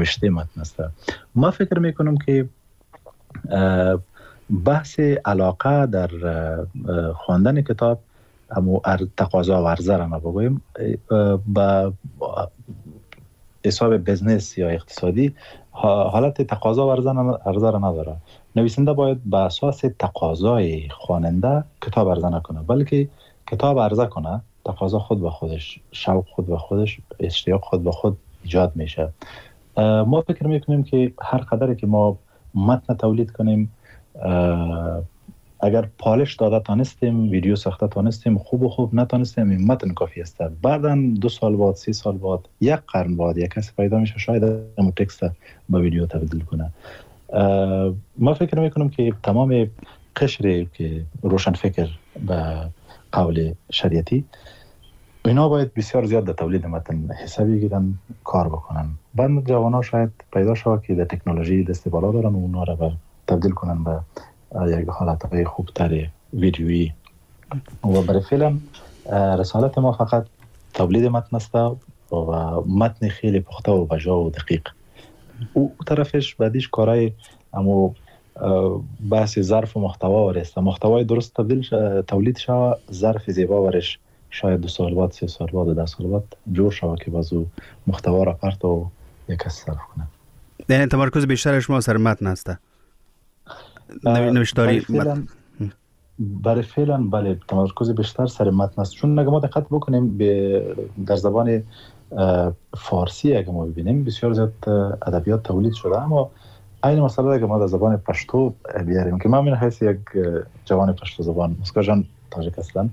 نوشته متن است. ما فکر میکنم که بحث علاقه در خواندن کتاب اما تقاضا و عرضه را ما بگویم با حساب بزنس یا اقتصادی حالت تقاضا و عرضه را نداره. نویسنده باید به اساس تقاضای خواننده کتاب عرضه نکنه، بلکه کتاب عرضه کنه. تقاضا خود به خودش، شوق خود به خودش، اشتیاق خود به خود ایجاد میشه. ما فکر میکنیم که هر قدری که ما متن تولید کنیم، اگر پالش داده تانستیم، ویدیو ساخته تانستیم، خوب نتانستیم، این متن کافی است. بعداً 2 سال بعد، 3 سال بعد، 1 قرن بعد یک کسی پیدا میشه شاید اون تکست با ویدیو تبدیل کنه. ما فکر میکنم که تمام قشری که روشن فکر به قول شریعتی اینا باید بسیار زیاد در تولید متن حسابی بگیرن، کار بکنن. بعد جوانان شاید پیدا شود که در تکنولوژی دست بالا دارن و اونا را تبدیل کنن به یک حالتهای خوبتر ویدیویی. و برای فعلا رسالت ما فقط تولید متن است و متن خیلی پخته و بجا و دقیق. او طرفش بعدیش کارهای اما بحث ظرف و محتوا ورست. محتوای درست تولید شود، ظرف زیبا ورش شاید 2 سال بعد، 3 سال بعد، 10 سال بعد جور شود که بازو محتوا را پرت و یک کس صرف کنه. یعنی تمرکز بیشتر شما سر متن است؟ نوشتاری برای فعلا بله، تمرکز بیشتر سر متن است. چون اگه ما دقت بکنیم در زبان فارسی اگه ما ببینیم بسیار زیاد ادبیات تولید شده، اما این مسئله اگه ما در زبان پشتو بیاریم که ما من حیث یک جوان پشتو زبان مسکا جان تاجیک هستن،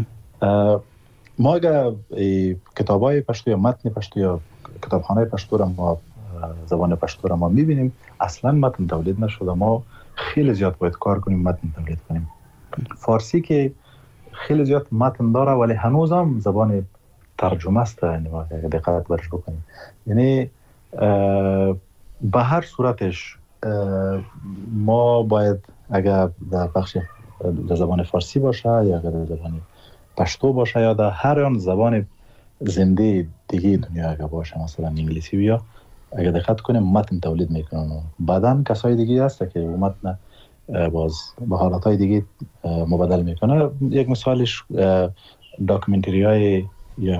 ما اگه کتابای پشتو یا متن پشتو یا کتابخانه پشتو را ما زبان پشتو را ما میبینیم، اصلا متن تولید نشده. ما خیلی زیاد باید کار کنیم متن تولید کنیم. فارسی که خیلی زیاد متن داره ولی هنوز هم زبان ترجمه است. یعنی دقت برش بکنیم، یعنی به هر صورتش ما باید اگر در بخش در زبان فارسی باشه یا اگر در زبان پشتو باشه یا در هر آن زبان زنده دیگه دنیا اگر باشه، مثلا انگلیسی بیا، اگر دقت کنیم متن تولید میکنن. بعدن کسای دیگه هست که اون متن باز به حالتهای دیگه مبدل میکنه. یک مثالش داکومنتری های یا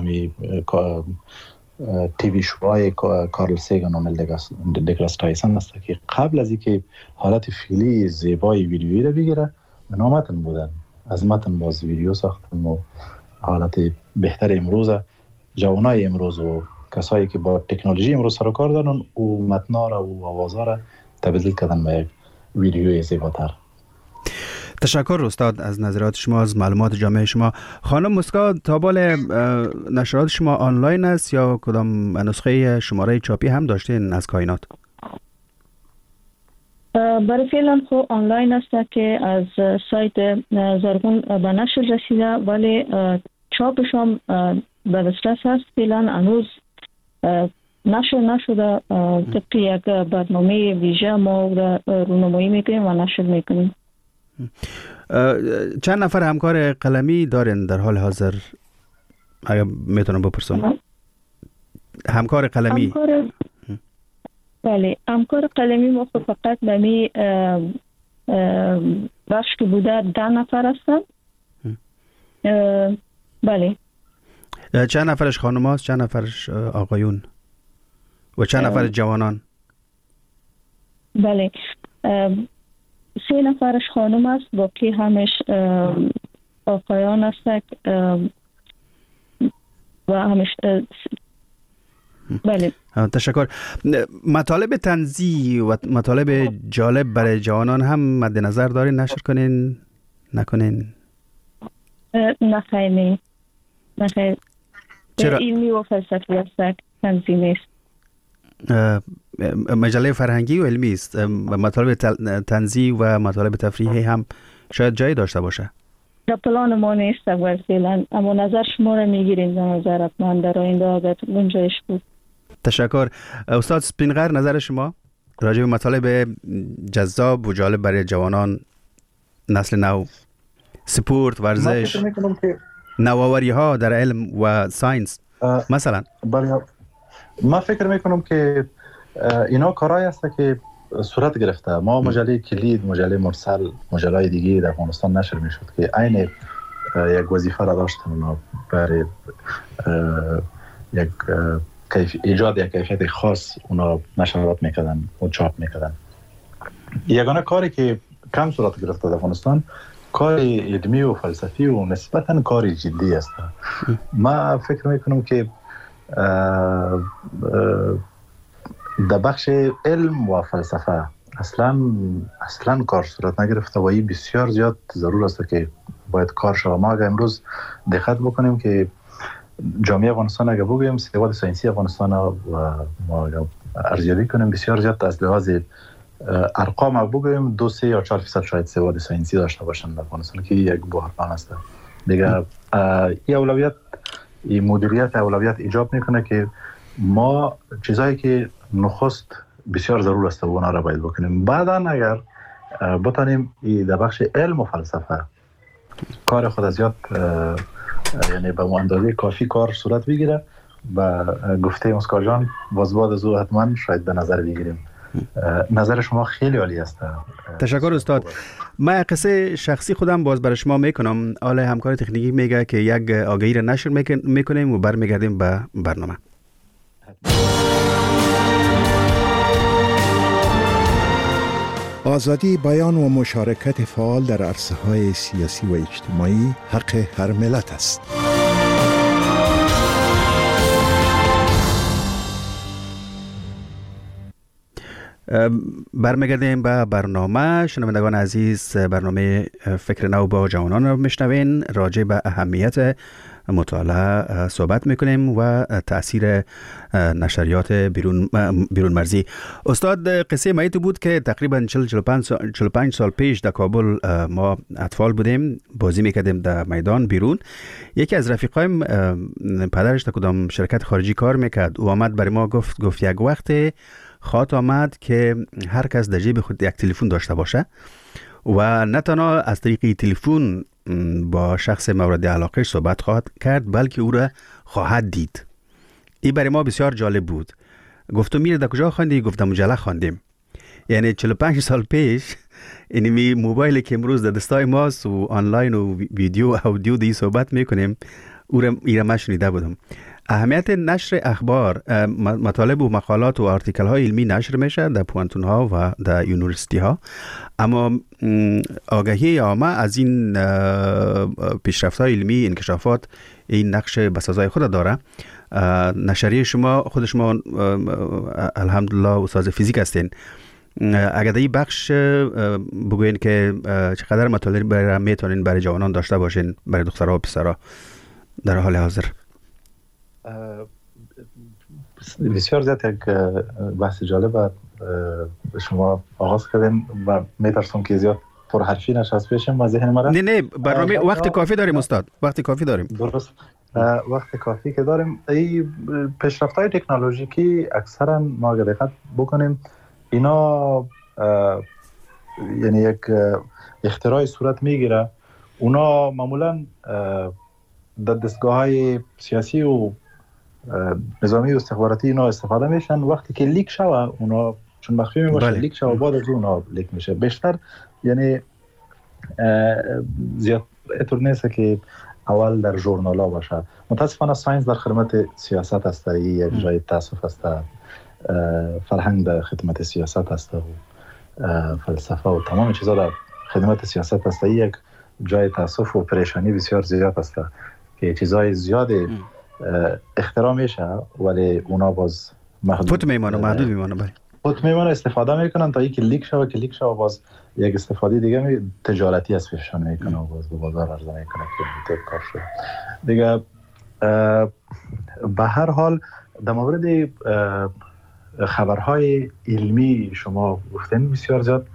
تیوی شوهای کارل سیگان و نیل دگراس تایسون است که قبل از اینکه حالت فعلی زیبای ویدیویی را بگیره اونا متن بودن، از متن باز ویدیو ساختن و حالت بهتر امروز جوانای امروز و کسایی که با تکنولوژی امروز سر و کار دارن او متنا را و آوازا را تبدیل کردن به یک ویدیوی زیباتر. تشکر استاد از نظرات شما، از معلومات جامع شما. خانم مسکا، تابال نشرات شما آنلاین است یا کدام نسخه شماره چاپی هم داشتین از کائنات؟ برای فعلا خو آنلاین است که از سایت زرغون به نشر رسیده، ولی چاپش هم به دسترس است. فعلا هنوز نشر نشده. طبق یک برنامه ویژه ما رونمایی میکنیم و نشر میکنیم. چند نفر همکار قلمی دارین در حال حاضر؟ اگر میتونم بپرسم. همکار قلمی؟ بله، همکار قلمی ما فقط به می بخش که بوده 10 نفر هستن. بله. چند نفرش خانم هست، چند نفرش آقایون و چند نفر جوانان؟ بله، 3 نفرش خانم است، باقی همش آقایان هستند و همش بله. تشکر. مطالب طنزی و مطالب جالب برای جوانان هم مد نظر دارین نشر کنین نکنین؟ نه خیلی. چرا؟ علمی و فلسفی است، طنزی نیست. مجله فرهنگی و علمی است. مطالب طنزی و مطالب تفریحی هم شاید جایی داشته باشه. در پلان ما نیست فعلا، اما نظر شما را میگیریم در نظر من در آینده اگر گنجایش بود. تشکر. استاد سپینغر، نظر شما راجع به مطالب جذاب و جالب برای جوانان، نسل نو، سپورت، ورزش، نوآوری ها در علم و ساینس مثلا؟ ما فکر میکنم که اینا کارهایی است که صورت گرفته. ما مجله کلید، مجله مرسل، مجله‌های دیگه در افغانستان نشر میشد که عین یک وظیفه را داشتن اونا برای یک ایجاد یک کیفیت خاص اونا نشرات میکردن و چاپ میکردن. یگانه کاری که کم صورت گرفته در افغانستان کار علمی و فلسفی و نسبتاً کار جدی است. ما فکر میکنم که در بخش علم و فلسفه اصلا کار صورت نگرفته و این بسیار زیاد ضرور است که باید کار شود. ما اگر امروز دقت بکنیم که جامعه افغانستان اگر بگویم سواد ساینسی افغانستان و ما ارزیابی کنیم بسیار زیاد از لحاظ ارقام اگر بگویم 2-3 یا 4% شاید سواد ساینسی داشته باشند در افغانستان که یک بحران است. دیگه این اولویت، این مدیریت اولویت ایجاب میکنه که ما چیزایی که نخست بسیار ضرور است و اونا را باید بکنیم. بعدا اگر بتانیم در بخش علم و فلسفه کار خود از یاد یعنی به اندازه کافی کار صورت بگیره و گفته اسکار جان بعد از او حتما شاید به نظر بگیریم. نظر شما خیلی عالی است. تشکر استاد. من قصه شخصی خودم باز برای شما میکنم. آل همکار تکنیکی میگه که یک آگهی را نشر میکنیم و برمیگردیم به برنامه. آزادی بیان و مشارکت فعال در عرصه‌های سیاسی و اجتماعی حق هر ملت است. برمیگردیم به برنامه. شنوندگان عزیز، برنامه فکر نو با جوانان را میشنوین. راجع به اهمیت مطالعه صحبت میکنیم و تأثیر نشریات بیرون مرزی. استاد، قصه ما تو بود که تقریبا 45 سال پیش در کابل ما اطفال بودیم، بازی میکردیم در میدان بیرون. یکی از رفیقایم پدرش در کدام شرکت خارجی کار میکرد، او آمد برای ما گفت یک وقت خواهد آمد که هر کس در جیب خود یک تلفن داشته باشه و نه تنها از طریق تلفن با شخص مورد علاقه صحبت خواهد کرد، بلکه او را خواهد دید. این برای ما بسیار جالب بود. گفتم میره در کجا خواندی؟ گفتم مجله خواندیم. یعنی 45 سال پیش اینمی موبایلی که امروز در دستای ماست و آنلاین و ویدیو و اودیو دی صحبت میکنیم، او را من شنیده بودم. اهمیت نشر اخبار، مطالب و مقالات و آرتیکل های علمی نشر میشه در پوانتون ها و در یونیورسیتی ها، اما آگاهی عامه از این پیشرفت های علمی، انکشافات، این نقش بسازای خود داره. نشریه شما، خود شما الحمدلله استاد فیزیک هستین، اگر در این بخش بگوین که چقدر مطالب میتونین برای جوانان داشته باشین، برای دخترها و پسرها در حال حاضر؟ بسیار زیاد یک بحث جالب شما آغاز کردین و میترسم که زیاد پرحرفی نشست بشیم و ذهن مرا. نه برنامه وقت کافی داریم استاد، وقت کافی داریم. درست، وقت کافی که داریم. این پیشرفت‌های تکنولوژیکی اکثرا ما اگر دقت بکنیم اینا یعنی یک اختراع صورت میگیره. اونا معمولا در دستگاه‌های سیاسی و نظامی و استخباراتی اینا استفاده میشن. وقتی که لیک شوه اونا چون مخفی میباشه، لیک شوه بعد از اونا لیک میشه. بیشتر یعنی زیاد اینطور نیست که اول در ژورنالا باشه. متاسفانه ساینس در خدمت سیاست است، یک جای تاسف است. فرهنگ در خدمت سیاست است و فلسفه و تمام چیزا در خدمت سیاست است. یک جای تاسف و پریشانی بسیار زیاد است که چیزای زیاد اختراع میشه ولی اونا باز محدود میمانه. خود میمانه استفاده میکنن تا اینکه لیک شوه باز یک استفاده دیگه تجارتی از پیششان میکنه و باز به بازار عرضه میکنه که این کار شد دیگه. به هر حال در مورد خبرهای علمی شما گفتن بسیار زیاد.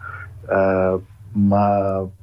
ما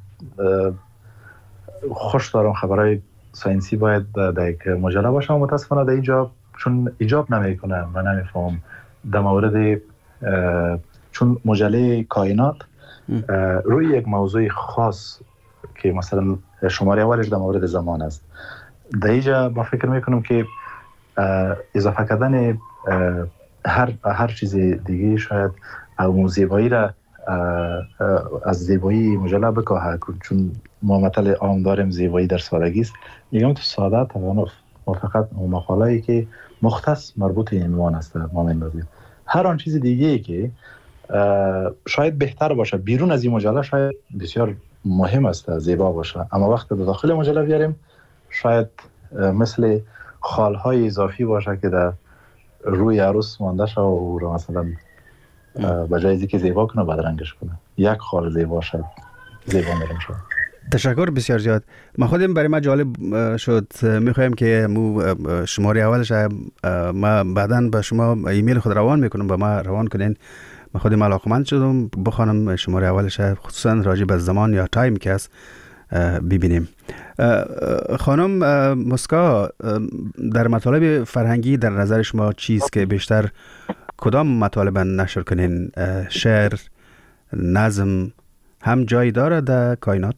خوش دارم خبرهای ساینسی باید در یک مجله باشه و متاسفانه در اینجا چون ایجاب نمیکنه و نمیفهم در مورد چون مجله کائنات روی یک موضوع خاص که مثلا شماره اولش در مورد زمان است، در اینجا ما فکر میکنم که اضافه کردن هر چیز دیگه شاید اون زیبایی را از زیبایی مجله بکاهه، چون ما مثل عام داریم زیبایی در سادگی است. میگم تو ساده طبعا فقط مقاله‌ای که مختص مربوط این عنوان است ما میندازیم. هر آن چیز دیگه که شاید بهتر باشه بیرون از این مجله شاید بسیار مهم است زیبا باشه، اما وقتی به داخل مجله بیاریم شاید مثل خالهای اضافی باشه که در روی عروس مانده شه و او رو مثلا به جای که زیبا کنه بدرنگش کنه. یک خال زیبا شد زیبا نرم شد. تشکر بسیار زیاد. ما خودم برای ما جالب شد، میخوایم که شماره اولش ما بعداً به شما ایمیل خود روان میکنم، به ما روان کنین. ما خودم علاقمند شدم بخوانم شماره اولش، خصوصا راجع به زمان یا تایم که است ببینیم. خانم مسکا، در مطالب فرهنگی در نظر شما چیست که بیشتر کدام مطالب نشر کنین؟ شعر، نظم هم جای داره در کائنات؟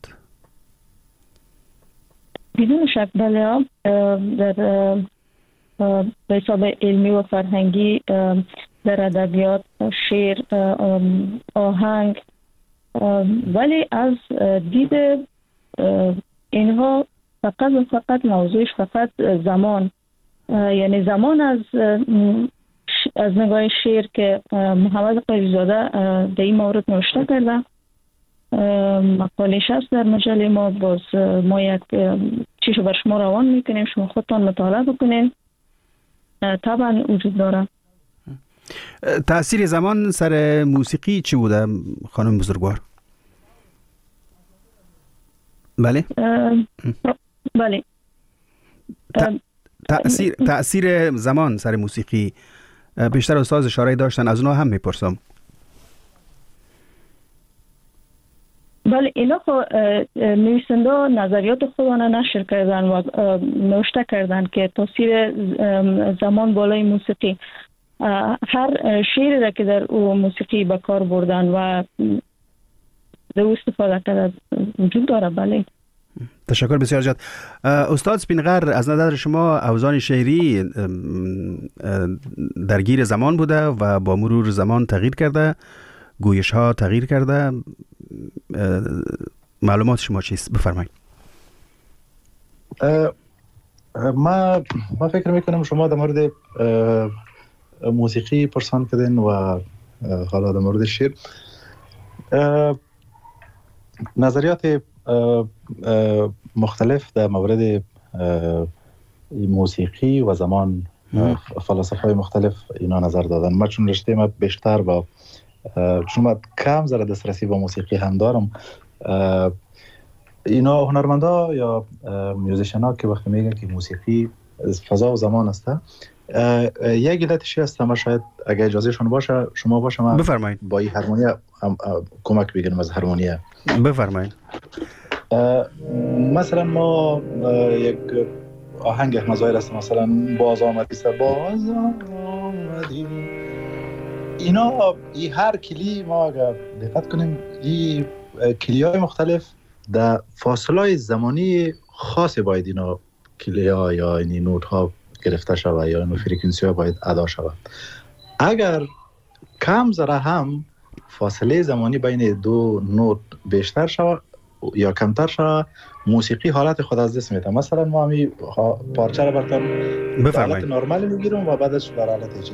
بدون شک بله. در به حساب علمی و فرهنگی در ادبیات، شعر، آهنگ، ولی از دید اینها فقط و فقط موضوعش فقط زمان، یعنی زمان از نگاه شعر که محمد قوی‌زاده در این مورد نوشته کرده، مقاله‌اش هست در مجله ما. باز ما یک چیزو بر شما روان میکنیم، شما خودتان مطالعه بکنین. طبعا وجود داره. تأثیر زمان سر موسیقی چی بوده خانم بزرگوار؟ بله؟ بله. تأثیر زمان سر موسیقی بیشتر استاد اشاره داشتن، از اونها هم میپرسم. بله، اینا نویسنده نظریات خودانه نشر کردن و نوشته کردن که تاثیر زمان بالای موسیقی، هر شعری را که در او موسیقی به کار بردن و در او استفاده کرده وجود داره. بله. تشکر بسیار زیاد. استاد سپینغر، از نظر شما اوزان شعری درگیر زمان بوده و با مرور زمان تغییر کرده، گویش ها تغییر کرده، معلومات شما چیست؟ بفرمایید. ما فکر میکنم شما در مورد موسیقی پرسان کردین و حالا در مورد شعر نظریات مختلف در مورد موسیقی و زمان فلسفه‌های مختلف اینا نظر دادن. ما چون رشته ما بیشتر با چون ما کم ذره دسترسی با موسیقی هم دارم، اینا هنرمندا یا میوزیشن ها که وقتی میگن که موسیقی فضا و زمان است، یک علتش هست. ما شاید اگه اجازه شما باشه من بفرمایید با این هارمونیا کمک بگیرم از هارمونیا. بفرمایید. مثلا ما یک آهنگ مزایر است، مثلا باز آمدی اینا هر کلی ما اگر دقت کنیم این کلی‌های مختلف در فاصله زمانی خاص باید اینا کلی‌ها یا این نوت ها گرفته شود یا این فرکانسی ها باید ادا شود. اگر کم ذره هم فاصله زمانی بین دو نوت بیشتر شود یا کمتر شود، موسیقی حالت خود از دست میده. مثلا ما همین پارچه رو براتون به حالت نرمال میگیرم و بعدش در حالت هجی.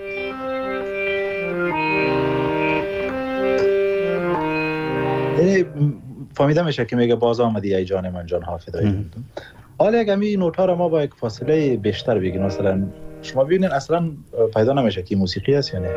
فهمیده میشه که میگه باز آمدی ای جان من جان ها فدای. حالا اگه می نوت ها رو ما با یک فاصله بیشتر بگیم، مثلا شما ببینید اصلا پیدا نمیشه که موسیقی است یا نه.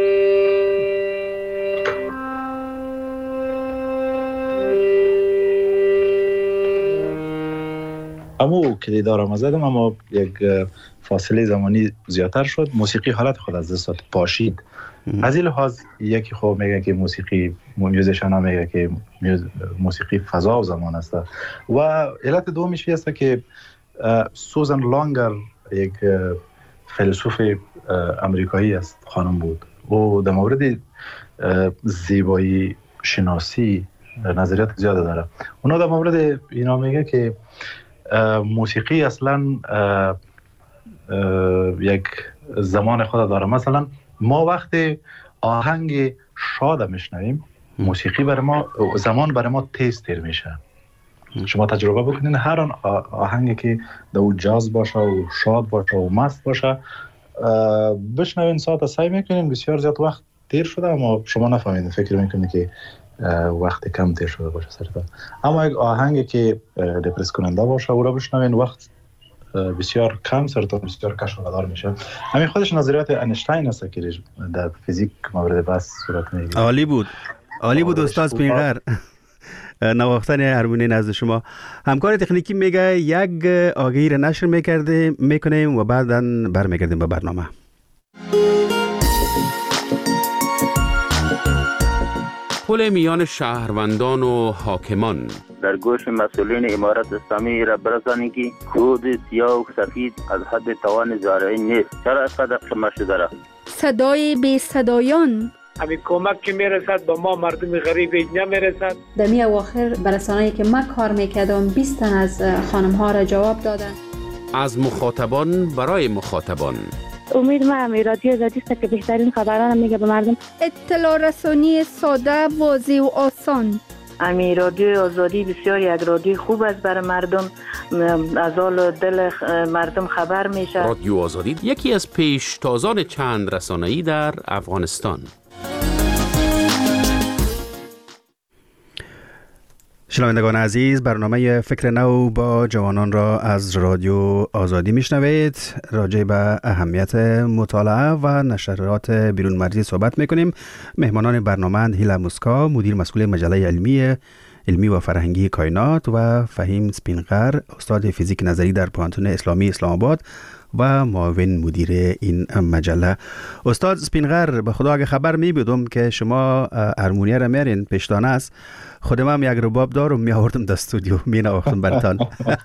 اما که دارم زدم، اما یک فاصله زمانی زیادتر شد، موسیقی حالت خود از دست پاشید. از این لحاظ یکی خوب میگه که موسیقی میوزیشن ها میگه که موسیقی فضا و زمان است. و علت دومیش است که سوزن لانگر یک فیلسوف امریکایی است، خانم بود، و در مورد زیبایی شناسی نظریات زیاده داره. اونا در مورد اینا میگه که موسیقی اصلا یک زمان خود داره. مثلا ما وقتی آهنگ شاد میشنویم، موسیقی برای ما، زمان برای ما تیز تیر میشه. شما تجربه بکنین هر آهنگی که دو جاز باشه و شاد باشه و مست باشه بشنوین، ساعت سعی میکنین بسیار زیاد وقت تیر شده اما شما نفهمیدین، فکر میکنین که وقت کم تیر شده باشه سرتون. اما یک آهنگی که دپرس کننده باشه او را بشنوین وقت بسیار کم سرتون بسیار کشمکش میشه. همین خودش نظریات اینشتین است که در فیزیک مورد بحث صورت میگیره. عالی بود استاد سپینغر. نواختن هارمونی نزد شما. همکار تکنیکی میگه یک آگهی را نشر میکنیم و بعدا برمیگردیم به برنامه. پل میان شهروندان و حاکمان. در گوش مسئولین امارت اسلامی را برسانید که کود سیاه و سفید از حد توان زارعی نیست. چرا اینقدر قمه شده را؟ صدای بی صدایان. همین کمک که میرسد به ما مردم غریب نمیرسد. در می اواخر برسانه‌ای که من کار میکردم 20 تن از خانم ها را جواب دادن. از مخاطبان برای مخاطبان. امید ما هم رادیو آزادی است که بهترین خبران میگه به مردم. اطلاع رسانی ساده، واضح و آسان. امی رادیو آزادی بسیار یک رادیو خوب است برای مردم، از حال دل مردم خبر میشه. رادیو آزادی یکی از پیشتازان چند رسانه‌ای در افغانستان. شنوندگان عزیز، برنامه فکر نو با جوانان را از رادیو آزادی میشنوید. راجع به اهمیت مطالعه و نشرات بیرون مرزی صحبت میکنیم. مهمانان برنامه هیلا موسکا، مدیر مسئول مجله علمی و فرهنگی کائنات، و فهیم سپینغر، استاد فیزیک نظری در پوهنتون اسلامی اسلام آباد و معاون مدیر این مجله. استاد سپینغر، به خدا اگه خبر میبودم که شما هارمونیه را میارین پیشتانه است، خودم هم یک رباب دارم میآوردم در استودیو می نواختم برتان.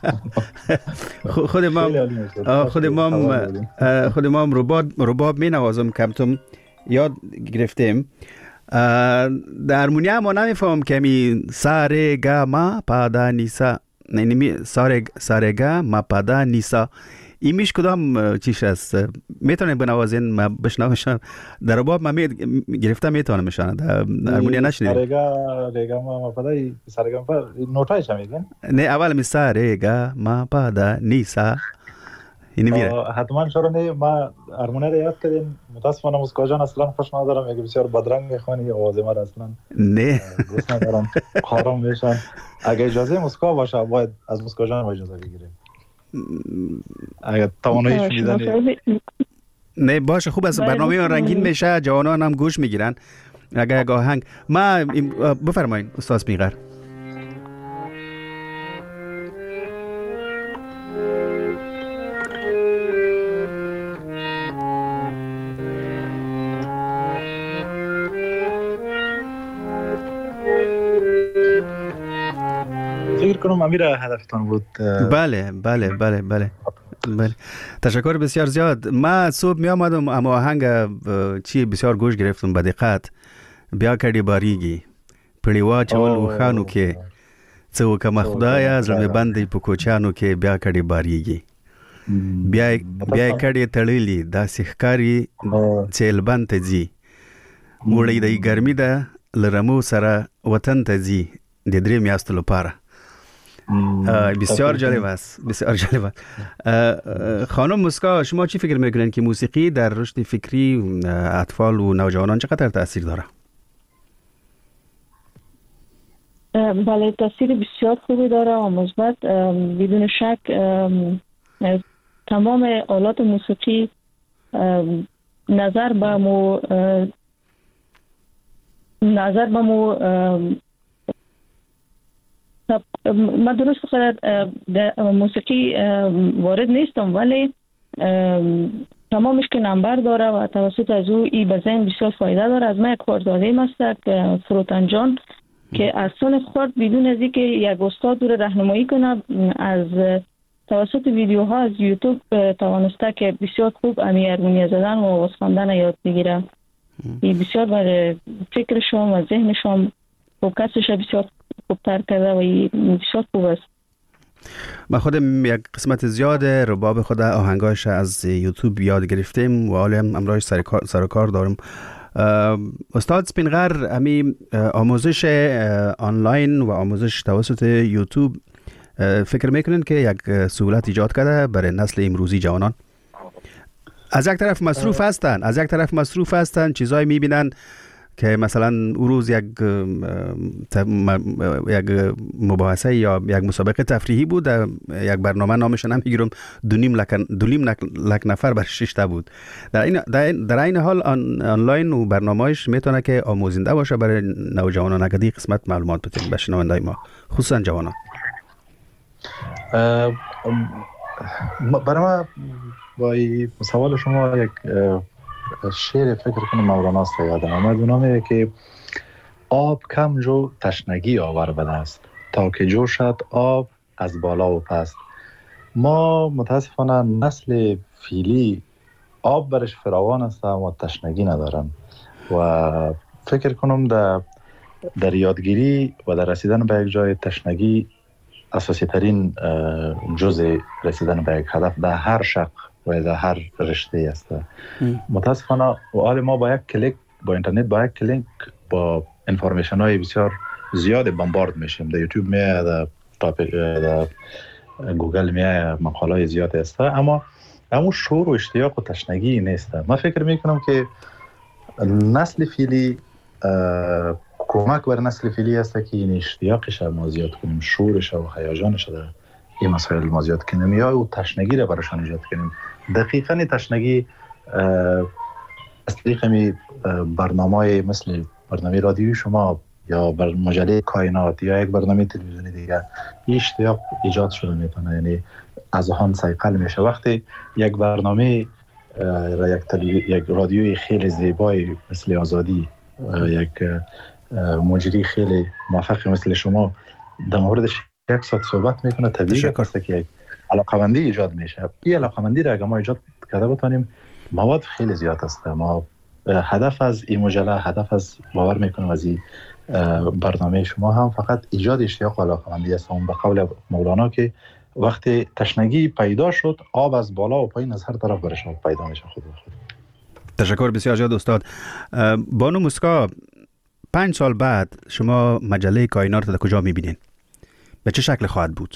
خودم هم رباب می نوازم، کمتم یاد گرفتیم. در هارمونیه ما نمیفهم که می ساره گا ما پادا نیسا، نه ساره گا ما پادا نیسا، ایمیش کدام چیش است؟ میتونیم بنوازین ما بشنوشم؟ در رباب ما گرفتم میتونم بشنم، در هارمونیه نشنیدم. ریگا ما پادا سارگا ما نوتایش هم میگن؟ نه، اول می سارگا ما پادا نیسا اینی میره. حتما شروع ما هارمونیه رو یاد کردیم. متاسفانه موسکا جان اصلا خوش ندارم، میگه بسیار بدرنگ میخوانی، آواز ما اصلا نه دوست ندارم، خارم میشن. اگه اجازه موسکا باشه باید از موسکا جان اجازه بگیریم. اگه تواناییش میدن. نه باشه، خوب است، برنامه رنگین میشه، جوانان هم گوش میگیرن. اگه آهنگ ما بفرمایید استاد سپینغر. فکر کنم امیر هدفتان بود. بله. تشکر بسیار زیاد. ما صبح می آمدم اما آهنگ چی بسیار گوش گرفتم با دقت. بیا کردی باریگی پریوا چول و خانو که چو کما خدایا زلمه بندی په کوچانو کې بیا کړي باریږي بیا کړي تړلي دا سحکاری چیلبان ته ځي وړي د ګرمي ده لرمو سره وطن ته ځي د درې میاشتو لپاره. بسیار جالب است، بسیار جالب است. خانم موسکا، شما چی فکر میکنین که موسیقی در رشد فکری اطفال و نوجوانان چقدر تاثیر داره؟ بله، تاثیر بسیار خوبی داره و مثبت. بدون شک تمام آلات موسیقی نظر به مو من درست در موسیقی وارد نیستم، ولی تمامش که نمبر داره و توسط از او ای به ذهن بسیار فایده داره. از من یک خاردادیم است فروتن جان که از سن خورد بدون از اینکه یک استاد رو راهنمایی کنه از توسط ویدیوها از یوتیوب توانسته که بسیار خوب هارمونی زدن و آواز خواندن یاد بگیره. این بسیار برای فکرشون و ذهنشون فوکسش بسیار خوبتر کرده و بسیار خوب است. من خودم یک قسمت زیاد رباب خود آهنگاش از یوتیوب یاد گرفتیم و حالا امروز سر کار دارم. استاد سپینغر، امی آموزش آنلاین و آموزش توسط یوتیوب فکر میکنین که یک سهولت ایجاد کرده برای نسل امروزی جوانان؟ از یک طرف مصروف هستن، چیزایی میبینن که مثلا اون روز یک مباحثه یا یک مسابقه تفریحی بود، یک برنامه نامش نمیگیرم، 2.5 لک نفر بر 6 تا بود. در این حال آنلاین و برنامه‌اش میتونه که آموزنده باشه برای نوجوانان. اگه قسمت معلومات بدین به شنوندای ما، خصوصا جوانان. برای ما با سوال شما یک شعر فکر کنم مولانا است یادم آمد. اونا میگه که آب کم جو تشنگی آور است، تا که جو شد آب از بالا و پست. ما متاسفانه نسل فیلی آب برش فراوان است و تشنگی ندارن و فکر کنم در یادگیری و در رسیدن به یک جای تشنگی اساسی ترین جزء رسیدن به یک هدف در هر شق و در هر رشته است. متاسفانه و حال ما با یک کلیک با اینترنت با یک کلیک با انفورمیشن های بسیار زیاد بمبارد میشیم. در یوتیوب میاد، در گوگل میاد، مقاله های زیاد است، اما همون شور و اشتیاق و تشنگی نیست. من فکر میکنم که نسل فیلی کمک بر نسل فیلی است که این اشتیاقش ما زیاد کنیم، شورش و هیجانش در این مسائل ما زیاد کنیم یا او تشنگی را براشان ایجاد کنیم. دقیقاً تشنگی از طریق برنامه‌های مثل برنامه رادیویی شما یا بر مجله کائنات یا یک برنامه تلویزیونی دیگر اشتیاق ایجاد شده میتونه، یعنی اذهان صیقل میشه. وقتی یک برنامه یک رادیوی خیلی زیبای مثل آزادی، یک مجری خیلی موفق مثل شما در موردش یک ساعت صحبت میکنه، طبیعی است که یک علاقمندی ایجاد میشه. این علاقمندی را اگه ما ایجاد کرده بتانیم، مواد خیلی زیاد است. ما هدف از این مجله، هدف از باور میکنم از این برنامه شما هم فقط ایجاد اشتیاق و علاقمندی است. اون به قول مولانا که وقتی تشنگی پیدا شد، آب از بالا و پایین از هر طرف برش پیدا میشه خود به خود. تشکر بسیار زیاد استاد. بانو موسکا، 5 سال بعد شما مجله کائنات در کجا میبینین؟ به چه شکل خواهد بود؟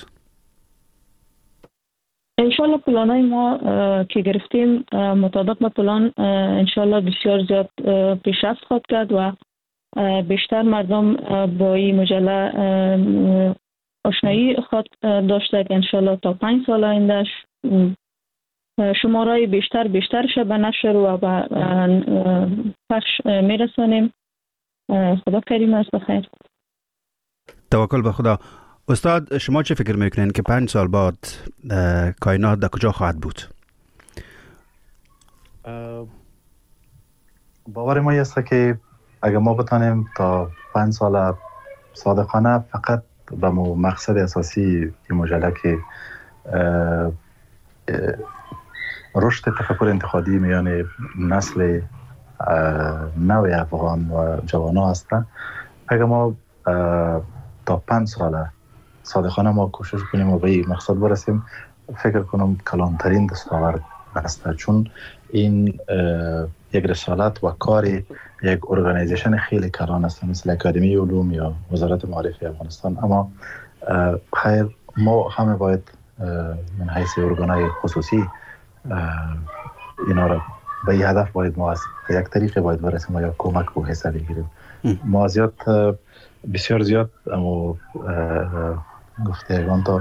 انشالله پلانای ما که گرفتیم مطابق با پلان انشالله بسیار زیاد پیشرفت خواهد کرد و بیشتر مردم با این مجله آشنایی خواهد داشته که انشالله تا 5 سال آیندهش شمارای بیشترش به نشر و به پخش میرسانیم. خدا کریم است. بخیر. توکل به خدا. استاد، شما چه فکر میکنین که 5 سال بعد کائنات در کجا خواهد بود؟ باور ما است که اگر ما بتانیم تا 5 سال صادقانه فقط به مقصد اساسی این مجله که رشد تفکر انتقادی میان نسل نوع افغان و جوانان هستن، اگر ما تا 5 سال صادقانه ما کوشش کنیم و به این مقصد برسیم، فکر کنم کلانترین دستاورد است. چون این یک رسالت و کار یک ارگانیزیشن خیلی کلان است مثل اکادمی علوم یا وزارت معارف افغانستان. اما خیر ما همه باید من حیث ارگانهای خصوصی اینا را به این هدف باید ما از یک طریق باید برسیم و یا کمک و حصه بگیریم. ما بسیار زیاد اما گفته اگان تا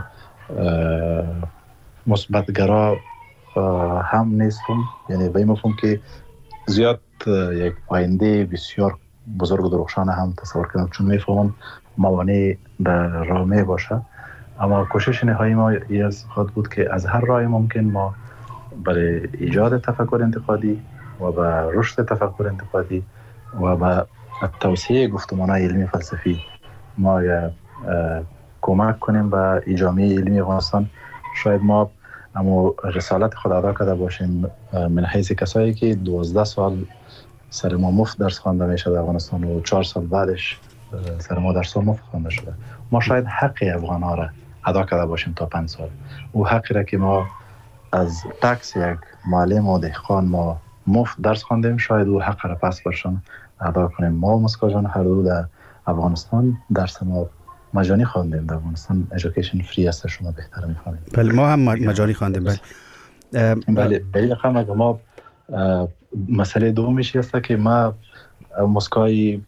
مثبت‌گرا هم نیستم، یعنی به این مفهوم که زیاد یک آینده بسیار بزرگ و درخشان هم تصور کنم، چون میفهمم موانع در راه می باشه. اما کوشش نهایی ما از خود بود که از هر راه ممکن ما برای ایجاد تفکر انتقادی و به رشد تفکر انتقادی و به توسعه گفتمان‌های علمی فلسفی ما کمک کنیم به جامعه علمی افغانستان. شاید ما اما رسالت خود ادا کرده باشیم من حیث کسایی که 12 سال سر ما مفت درس خوانده میشه در افغانستان و 4 سال بعدش سر ما درس مفت خوانده شده. ما شاید حق افغان ها را ادا کرده باشیم تا 5 سال. او حقی را که ما از تکس یک معلم و دهقان ما مفت درس خواندیم، شاید او حق را پس برشان ادا کنیم. ما مسکا جان هر دو در افغانستان درس ما مجانی خواندیم. در افغانستان ایژوکیشن فری است، شما بهتر می‌فهمید. بله ما هم مجانی خواندیم. بله بله رقم ما مسئله دومیش است که ما مسکای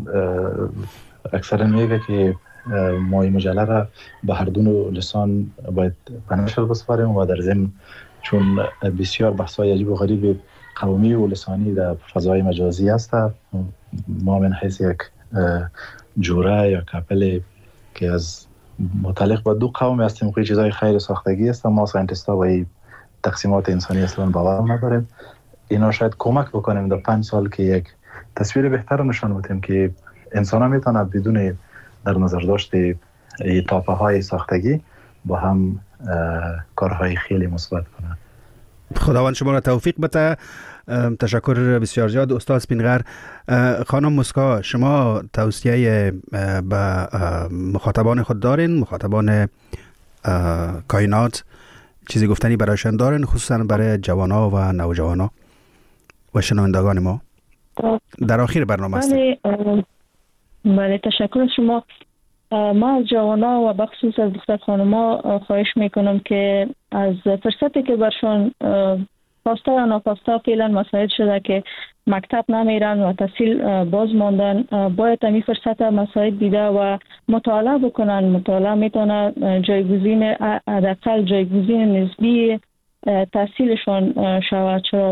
اکثرا میگه که ما این مجله را به هر دو لسان باید به نشر بسپاریم و در ضمن چون بسیار بحث‌های عجیب و غریب قومی و لسانی در فضای مجازی است، ما من حیث یک جوره یا کپل که از متعلق با دو قوم هستیم که چیزای خیر ساختگی است، ما ساینتیست‌ها با این تقسیمات انسانی اصلا باور نداریم. اینا شاید کمک بکنیم در 5 سال که یک تصویر بهتر نشان بدیم که انسان میتونه بدون در نظر داشت تاپه های ساختگی با هم کارهای خیلی مثبت کنه. خداوند شما را توفیق بده. تشکر بسیار زیاد استاد سپینغر. خانم مسکا، شما توصیه به مخاطبان خود دارین؟ مخاطبان کائنات چیزی گفتنی برایشان دارین، خصوصا برای جوانا و نوجوانا و شنوندگان ما؟ در آخر برنامه هستیم. بله تشکر از شما. ما از جوانا و بخصوص از دختر خانما خواهش میکنم که از فرصتی که برشان خواسته یا ناخواسته فعلا مساعد شده که مکتب نمیرن و تحصیل باز ماندن، باید همین فرصت مساعد دیده و مطالعه بکنن. مطالعه میتونه جایگزین، حداقل جایگزین نسبی تحصیلشان شود، چرا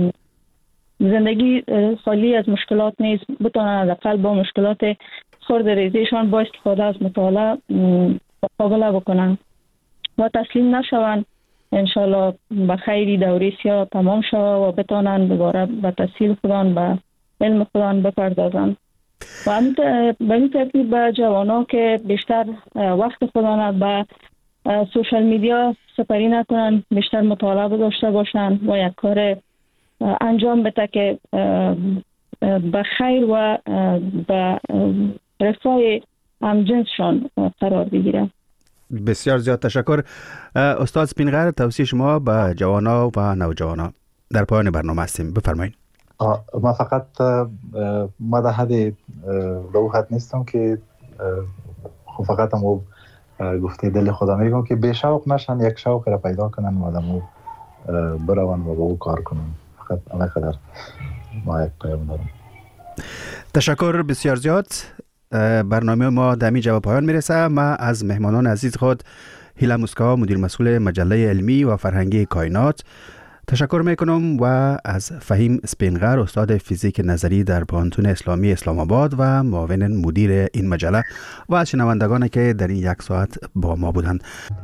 زندگی خالی از مشکلات نیست. بتونن حداقل با مشکلات خرد ریزیشان با استفاده از مطالعه مقابله بکنن و تسلیم نشون. انشالله به خیری دوره سیاه تمام شود و بتانن دوباره به تحصیل خودان، به علم خودان بپردازن. و به این ترتیب به جوانا که بیشتر وقت خودان به سوشال میدیا سپری نکنن، بیشتر مطالعه داشته باشن و یک کار انجام بده که به خیر و به رفاه همجنسشان قرار بگیره. بسیار زیاد تشکر استاد سپینغر. توصیه شما به جوانا و نوجوانا در پایان برنامه هستیم، بفرمایید. ما فقط ما در حد حد نیستم که فقط هم گفته دل خدا میگم که بی‌شوق نشن، یک شوق را پیدا کنن و آدمو برون و با او کار کنن. فقط همینقدر ما یک پیام دارم. تشکر بسیار زیاد. برنامه ما در اینجا به پایان میرسه. ما از مهمانان عزیز خود هیلا مسکا، مدیر مسئول مجله علمی و فرهنگی کائنات تشکر میکنم و از فهیم سپینغر، استاد فیزیک نظری در پانتون اسلامی اسلام آباد و معاون مدیر این مجله و از شنوندگانی که در این 1 ساعت با ما بودند.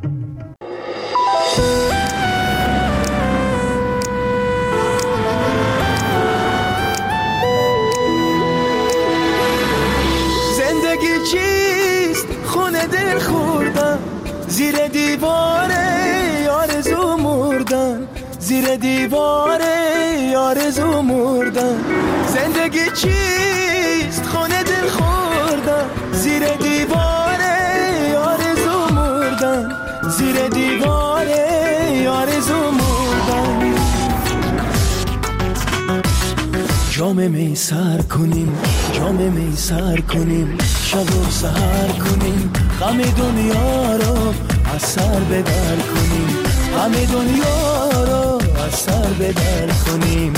چیست خونه دل خوردن، زیر دیوار آرزو مردن، زیر دیوار آرزو مردن. زندگی چیست خونه دل خوردن، زیر دیوار آرزو مردن، زیر دیوار آرزو مردن. جام می سر کنیم، جام می سر کنیم، شب و سحر کنیم، غم دنیا رو از سر بدر کنیم، غم دنیا رو از سر بدر کنیم.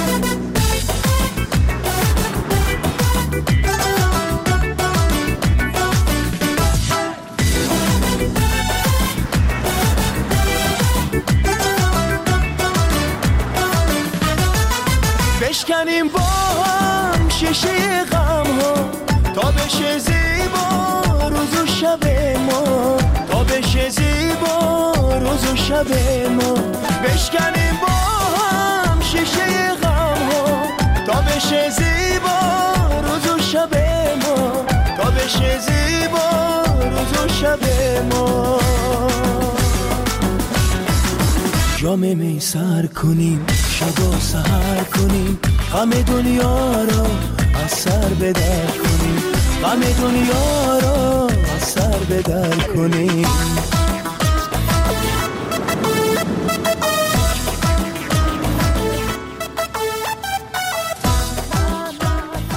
بشکنیم با هم شیشه غم ها تا بشه زیبا روز و شب ما، تا بشه زیبا روز و شب ما. بشکنیم با هم شیشه غم ها تا بشه زیبا روز و شب ما، تا بشه زیبا روز و شب ما. جام می سر کنیم، شب و سحر کنیم، غم دنیا رو از سر بدر کنیم، غم دنیا رو از سر بدر کنیم.